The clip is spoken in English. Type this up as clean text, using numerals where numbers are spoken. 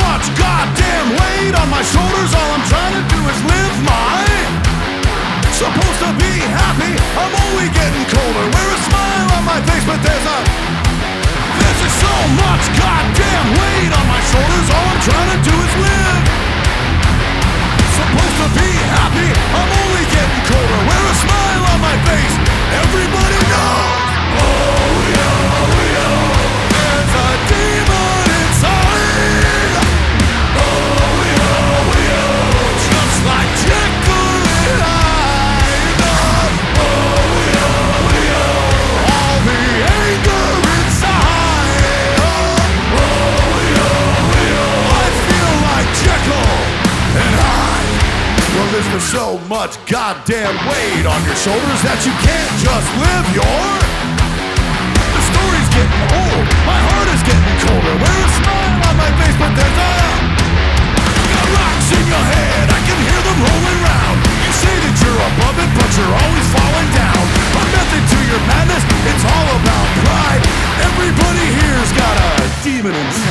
much goddamn weight on my shoulders. All I'm trying to do is live my supposed to be happy. I'm only getting colder. Wear a smile on my face, but there's so much goddamn weight on my shoulders. All I'm trying to do is live. Supposed to be happy. I'm only getting colder. Wear a smile on my face. Everybody knows. Oh yo, there's a demon inside. Oh yo, just like Jekyll and Hyde. Oh yo, all the anger inside. Oh yo, I feel like Jekyll and Hyde. Well, there's so much goddamn weight on your shoulders that you can't just live your. The story's getting old, my heart is getting colder. Wear a smile on my face, but there's got rocks in your head, I can hear them rolling round. You say that you're above it, but you're always falling down. A method to your madness, it's all about pride. Everybody here's got a demon inside.